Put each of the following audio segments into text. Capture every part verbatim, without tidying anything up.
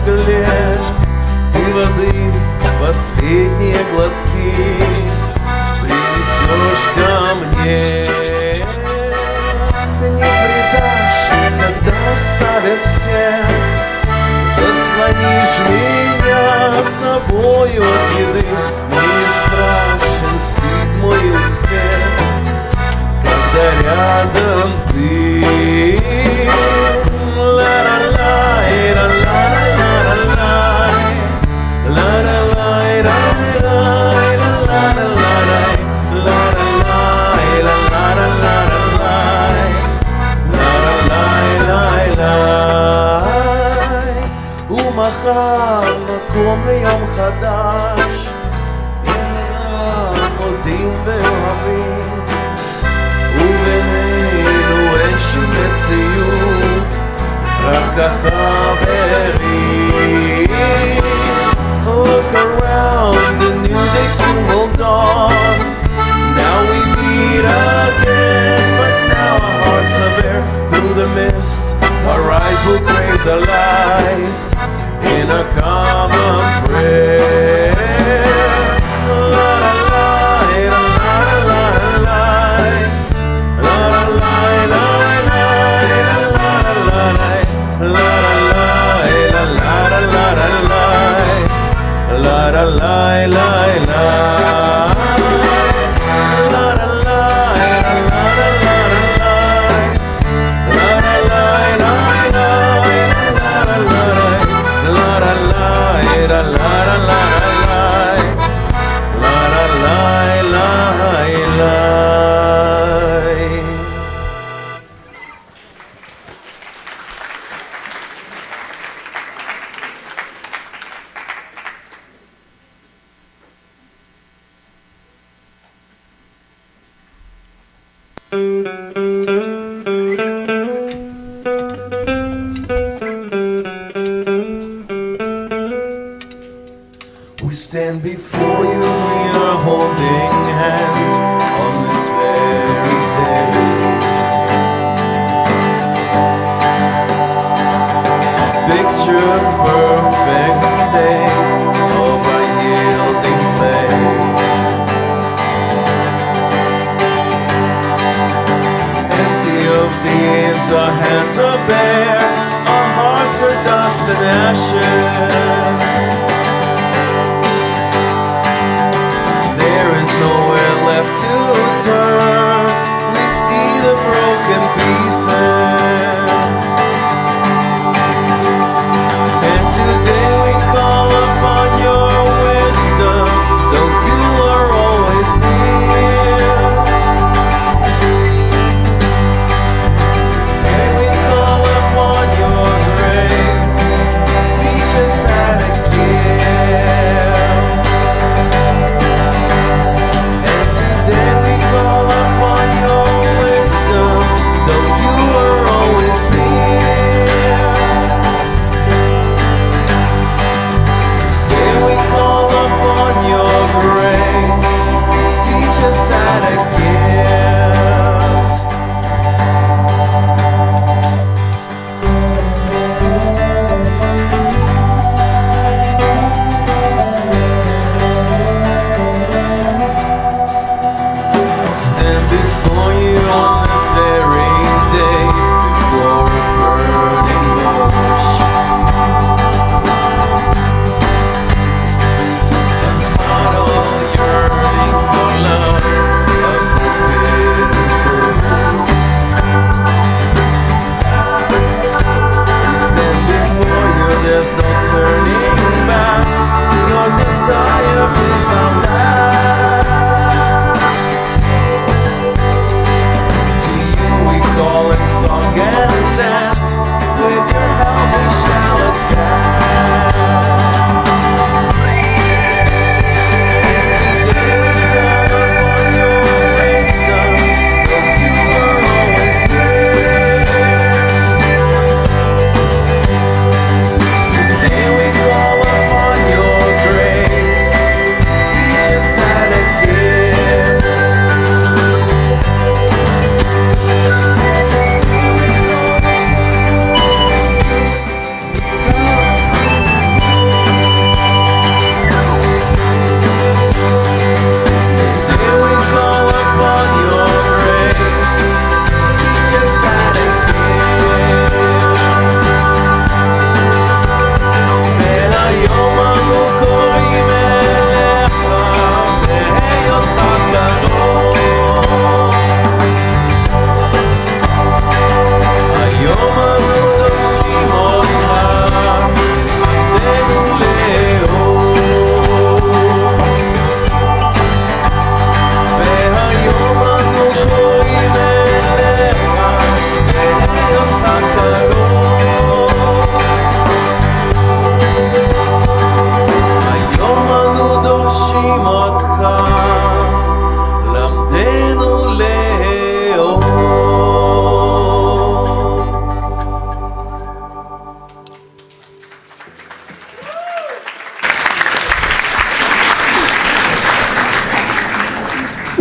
стекле. Ты воды последние глотки принесешь ко мне. Не предашь, когда оставят все. Заслонишь меня собою от еды. Мне не страшен стыд, мой успех, когда рядом ты. ומחר נקום ליום חדש, מודים ואוהבים, ובינינו אין שום מציאות, רק החברים. Look around, the new day soon will dawn. Now we meet again, but now our hearts are bare. Through the mist, our eyes will crave the light in a common prayer. La la la la la la la la la la la la la. We stand before you, we are holding hands on this very day. Picture a perfect state of our yielding clay. Empty of deeds, our hands are bare, our hearts are dust and ashes. Nowhere left to turn, we see the broken pieces. And today we call upon your wisdom, though you are always near. Today we call upon your grace, teach us how to give. Today we call up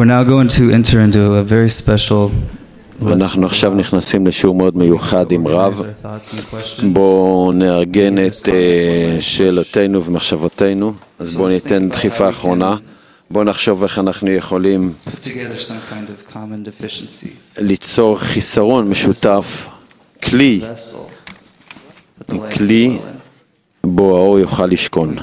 We're now going to enter into a very special ואנחנו עכשיו נכנסים לשיעור מאוד מיוחד עם רב. בואו נארגן את שאלותינו ומחשבותינו. אז בואו ניתן דחיפה אחרונה. בואו נחשוב איך אנחנו יכולים ליצור חיסרון משותף, כלי, כלי בו האור יוכל לשכון.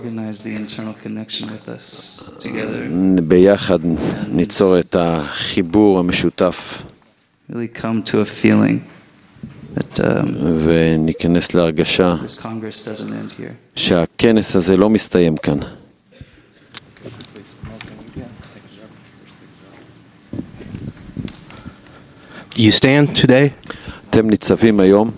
ביחד ניצור את החיבור המשותף. really come to a feeling that um, וניכנס להרגשה this Congress doesn't end here. שהכנס הזה לא מסתיים כאן. You stand today? אתם ניצבים היום.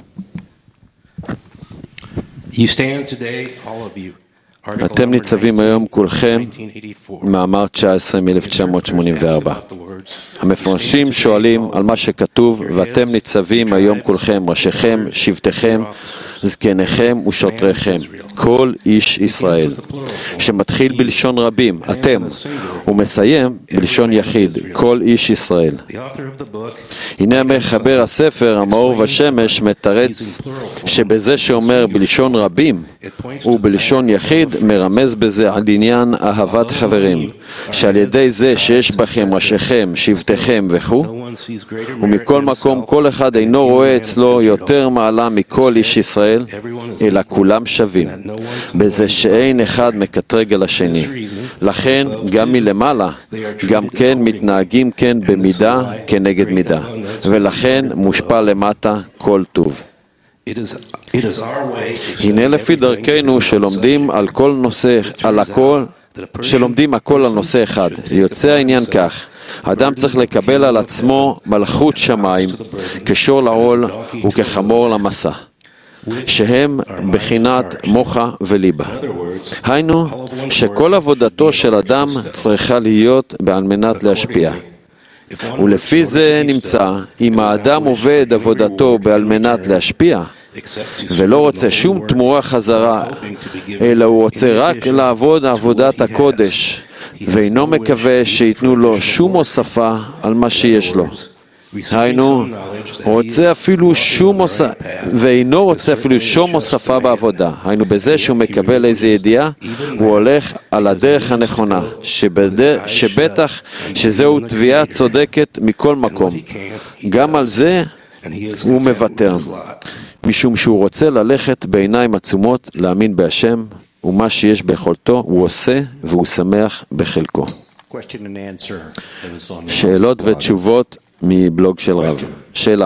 You stand today, all of you. אתם ניצבים היום כולכם, מאמר תשע עשרה מ-אלף תשע מאות שמונים וארבע. המפרשים שואלים על מה שכתוב, ואתם ניצבים היום כולכם, ראשיכם, שבטיכם, זקניכם ושוטריכם, כל איש ישראל, שמתחיל בלשון רבים, אתם, ומסיים בלשון יחיד, כל איש ישראל. הנה מחבר הספר, המאור והשמש, מתרץ שבזה שאומר בלשון רבים ובלשון יחיד, מרמז בזה על עניין אהבת חברים, שעל ידי זה שיש בכם ראשיכם, שבטיכם וכו', ומכל מקום כל אחד אינו רואה אצלו יותר מעלה מכל איש ישראל, אלא כולם שווים, בזה שאין אחד מקטרג על השני. לכן גם מלמעלה, גם כן מתנהגים כן במידה כנגד מידה, ולכן מושפע למטה כל טוב. הנה לפי דרכנו שלומדים על כל נושא, על הכל, שלומדים הכל על נושא אחד. יוצא העניין כך, האדם צריך לקבל על עצמו מלכות שמיים, כשור לעול וכחמור למסע, שהם בחינת מוחה וליבה. היינו שכל עבודתו של אדם צריכה להיות על מנת להשפיע. ולפי זה נמצא, אם האדם עובד עבודתו בעל מנת להשפיע, ולא רוצה שום תמורה חזרה, אלא הוא רוצה רק לעבוד עבודת הקודש, ואינו מקווה שיתנו לו שום הוספה על מה שיש לו. היינו, רוצה אפילו שום הוספה, ואינו רוצה אפילו שום הוספה בעבודה. היינו בזה שהוא מקבל איזו ידיעה, הוא הולך על הדרך הנכונה, שבד... שבטח שזהו תביעה צודקת מכל מקום. גם על זה הוא מוותר, משום שהוא רוצה ללכת בעיניים עצומות, להאמין בהשם, ומה שיש ביכולתו הוא עושה, והוא שמח בחלקו. שאלות ותשובות מבלוג של רב. שאלה.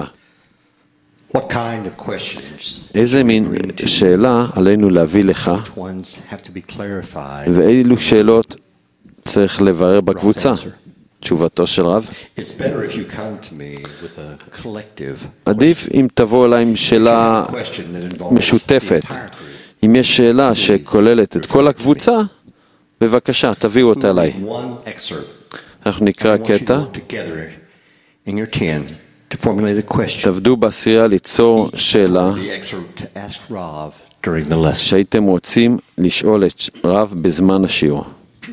איזה מין שאלה עלינו להביא לך, ואילו שאלות צריך לברר בקבוצה? תשובתו של רב. עדיף אם תבוא אליי עם שאלה משותפת. אם יש שאלה שכוללת את כל הקבוצה, בבקשה, תביאו אותה אליי. אנחנו נקרא קטע. תעבדו בעשייה ליצור שאלה שהייתם רוצים לשאול את רב בזמן השיעור.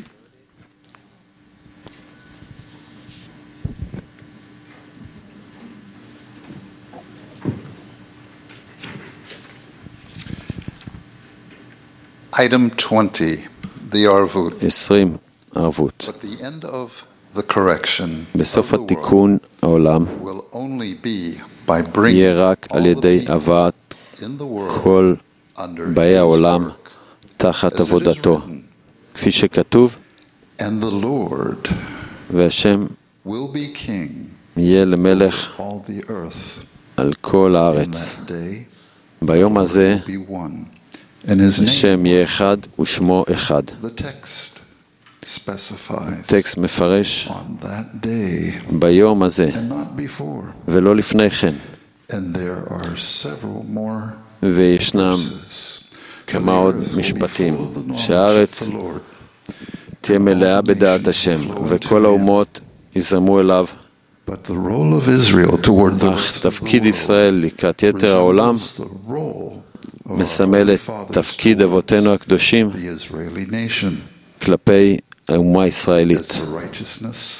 Item twenty, the Arvut. עשרים, ערבות. But the end of the correction בסוף of the התיקון העולם world will only be by bringing יהיה רק all על the ידי people הבאת in the world כל under באי his העולם work, תחת as it is עבודתו, written, כפי שכתוב, and the Lord והשם will be king יהיה למלך all the earth. על כל In הארץ. that day, ביום הזה will be one, and his name. השם יהיה אחד ושמו אחד. The text specifies טקסט מפרש on that day ביום הזה and not before. ולא לפני כן, And there are several more וישנם verses. כמה עוד משפטים, שהארץ תהיה מלאה בדעת השם וכל האומות יזרמו אליו, But the role of Israel toward the אך rest of the תפקיד world ישראל לקראת יתר העולם resembles the role of our מסמל early את fathers תפקיד towards אבותינו הקדושים the Israeli nation. כלפי האומה הישראלית. As the righteousness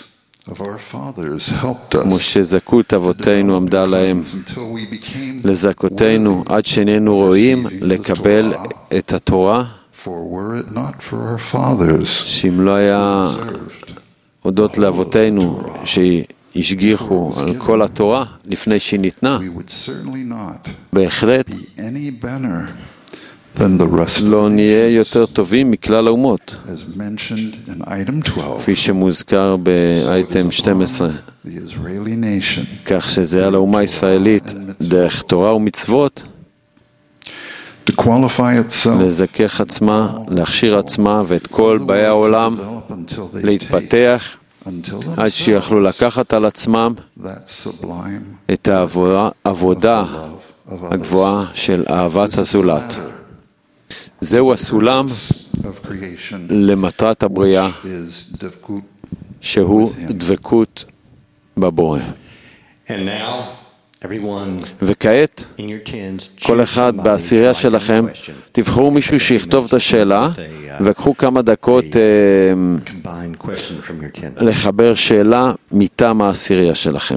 of our fathers helped כמו us שזכות אבותינו עמדה להם until we became לזכותנו עד שאיננו רואים לקבל את התורה, for were it not for our fathers שאם לא היה served הודות לאבותינו שהשגיחו על כל התורה לפני שהיא ניתנה, we would certainly not בהחלט be any better than the rest of לא the נהיה nations, יותר טובים מכלל האומות, as mentioned in item twelve, כפי שמוזכר באייטם שתים עשרה, the Israeli nation כך שזה על האומה הישראלית דרך תורה ומצוות to qualify itself לזכך עצמה, להכשיר עצמה ואת כל באי העולם develop until they take להתפתח until עד שיכלו themselves לקחת על עצמם that sublime את העבודה love of others. הגבוהה של אהבת This is the הזולת. ladder זהו הסולם of creation למטרת הבריאה, is devkut שהוא דבקות בבורא. And now, everyone וכעת, in your tens, כל choose אחד somebody בעשירייה to write down שלכם, the question. תבחרו מישהו שיכתוב את השאלה, וקחו כמה דקות אה, Combined question from your ten. לחבר שאלה מטעם העשירייה שלכם.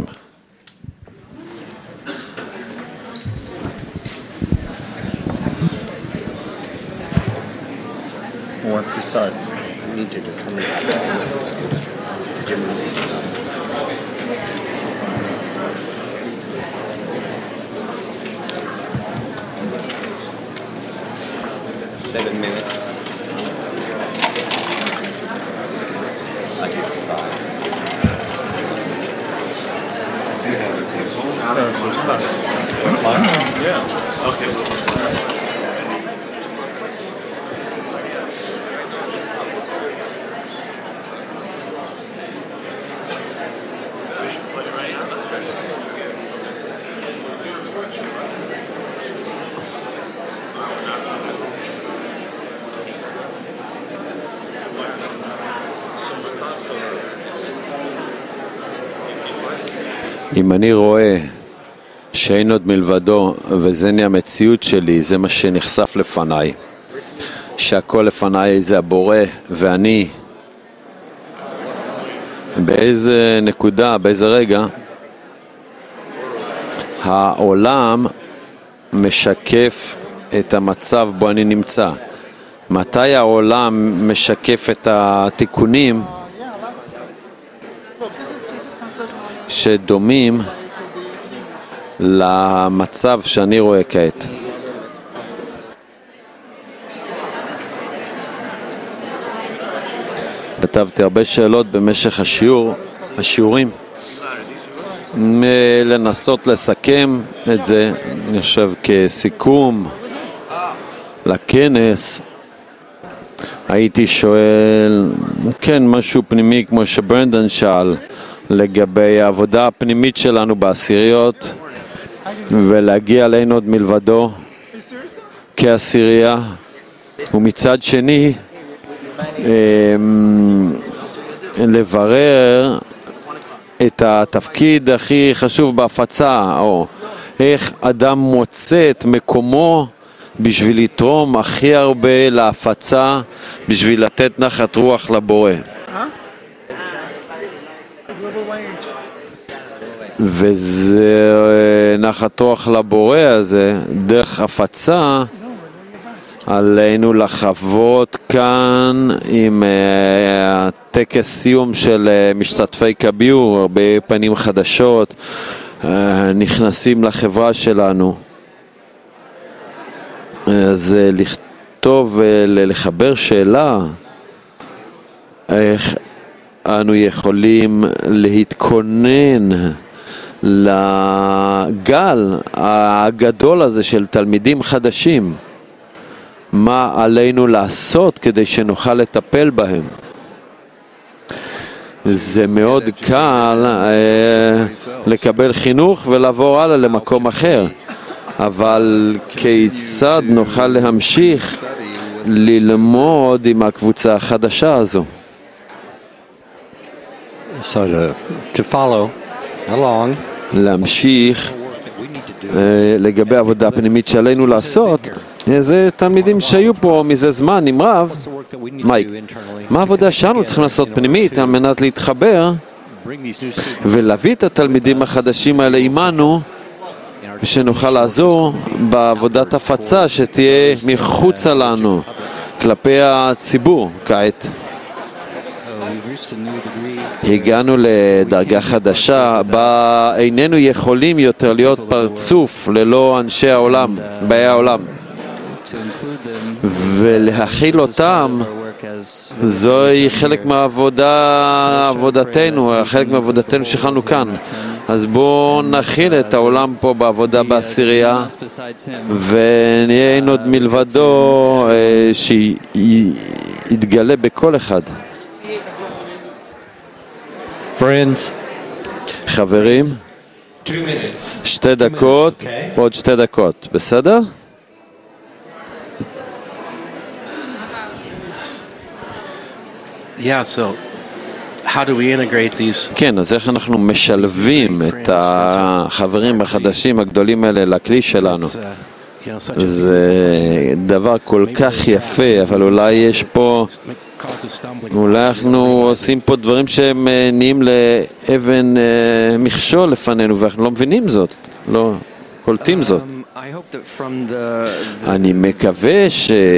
Who wants to start? I need to determine. Seven minutes. I give five. You have a good so start. Yeah. Okay. אם אני רואה שאין עוד מלבדו, וזה נהיה המציאות שלי, זה מה שנחשף לפניי, שהכל לפניי זה הבורא ואני, באיזה נקודה, באיזה רגע, העולם משקף את המצב בו אני נמצא. מתי העולם משקף את התיקונים שדומים למצב שאני רואה כעת? כתבתי הרבה שאלות במשך השיעור, השיעורים, לנסות לסכם את זה, אני חושב כסיכום לכנס. הייתי שואל, כן, משהו פנימי כמו שברנדן שאל, לגבי העבודה הפנימית שלנו בעשיריות, ולהגיע אלינו עוד מלבדו כעשירייה, ומצד שני לברר את התפקיד הכי חשוב בהפצה, או איך אדם מוצא את מקומו בשביל לתרום הכי הרבה להפצה, בשביל לתת נחת רוח לבורא. וזה נחת רוח לבורא הזה, דרך הפצה, עלינו לחוות כאן עם הטקס סיום של משתתפי כביור, הרבה פנים חדשות נכנסים לחברה שלנו. אז לכתוב ולחבר שאלה, איך אנו יכולים להתכונן לגל הגדול הזה של תלמידים חדשים, מה עלינו לעשות כדי שנוכל לטפל בהם. זה מאוד קל אה, לקבל חינוך ולעבור הלאה למקום אחר, אבל כיצד נוכל להמשיך ללמוד עם הקבוצה החדשה הזו? So to, to follow along, להמשיך אה, לגבי העבודה הפנימית שעלינו לעשות. זה תלמידים שהיו פה מזה זמן עם רב. מייק, מה העבודה שאנו צריכים לעשות פנימית על מנת להתחבר ולהביא את התלמידים החדשים האלה עמנו, שנוכל לעזור בעבודת הפצה שתהיה מחוצה לנו, כלפי הציבור כעת. הגענו לדרגה חדשה, בה איננו יכולים יותר להיות פרצוף ללא אנשי העולם, באי העולם. ולהכיל אותם, זוהי חלק מהעבודה, עבודתנו, חלק מהעבודתנו שחלנו כאן. אז בואו נכיל את העולם פה בעבודה בעשירייה, ונהיה אין עוד מלבדו שיתגלה בכל אחד. Friends, חברים, שתי דקות, עוד שתי דקות, בסדר? Yeah, so how do we integrate these? כן, אז איך אנחנו משלבים את החברים החדשים הגדולים האלה לכלי שלנו? You know, such זה דבר כל כך יפה, אבל אולי יש פה, cause of stumbling. אולי אנחנו עושים פה דברים שהם אה, נהיים לאבן אה, מכשול לפנינו, ואנחנו לא מבינים זאת, לא קולטים זאת. Um, I hope that from the, the אני מקווה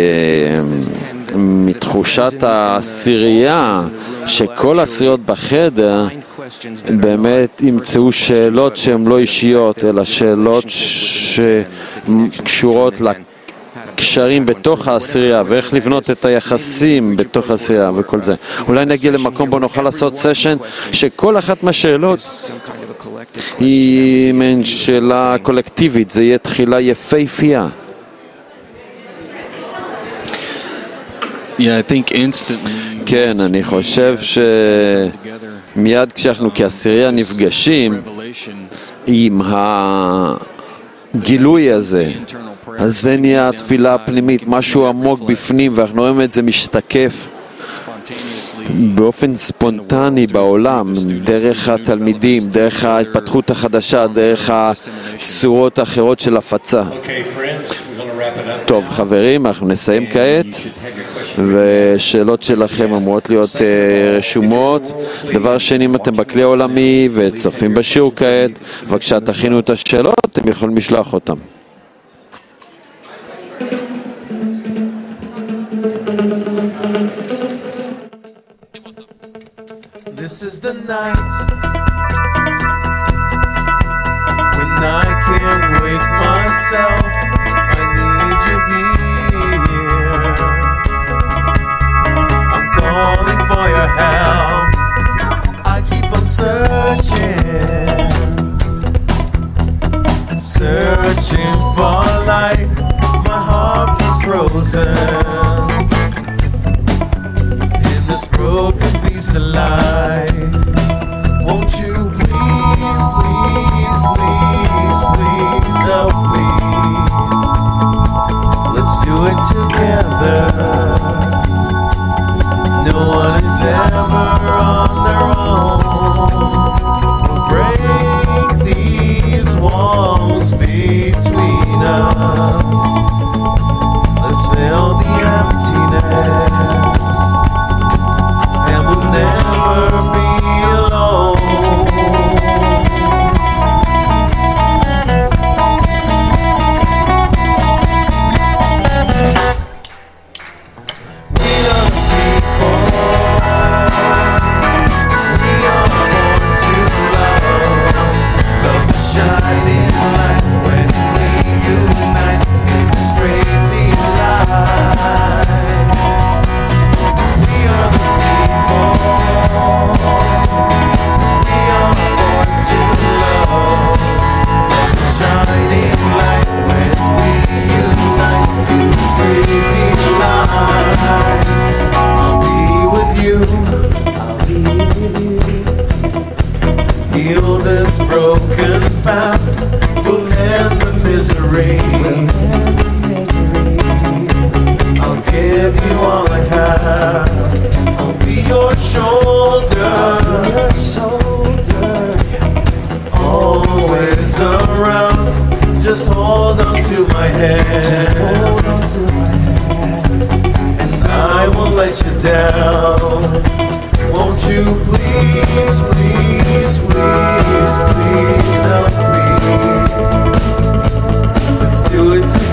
שמתחושת העשירייה, שכל העשיריות בחדר באמת ימצאו שאלות שהן לא אישיות, אלא שאלות שקשורות לקשרים בתוך העשירייה, ואיך לבנות את היחסים בתוך העשירייה וכל זה. אולי נגיע למקום בו נוכל לעשות סשן שכל אחת מהשאלות היא מעין שאלה קולקטיבית, זה יהיה תחילה יפהפייה. Yeah, I think instantly. כן, אני חושב שמיד כשאנחנו כעשירייה נפגשים עם הגילוי הזה, אז זה נהיה התפילה הפנימית, משהו עמוק בפנים, ואנחנו רואים את זה משתקף באופן ספונטני בעולם, דרך התלמידים, דרך ההתפתחות החדשה, דרך הצורות האחרות של הפצה. טוב, חברים, אנחנו נסיים כעת, ושאלות שלכם אמורות להיות רשומות. דבר שני, אם אתם בכלי העולמי וצופים בשיעור כעת, בבקשה תכינו את השאלות, אתם יכולים לשלוח אותם. This is the night when I can't wake myself. I need you here. I'm calling for your help. I keep on searching, searching for light. My heart is frozen in this broken piece of life. Won't you please, please, please, please help me? Let's do it together. No one is ever on their own. We'll break these walls between us. Let's fill the emptiness, and we'll never be alone. We are the people. We are born to love. Love's a shining light when we unite in this crazy life. We are the people. We are born to love. Love's a shining light when we unite in this crazy life. I'll be with you. I'll be with you. Heal this broken path. We'll end the misery. I'll give you all I have. I'll be your shoulder, always around. Just hold on to my hand, and I won't let you down. Won't you please, please, please, please help me? Let's do it together.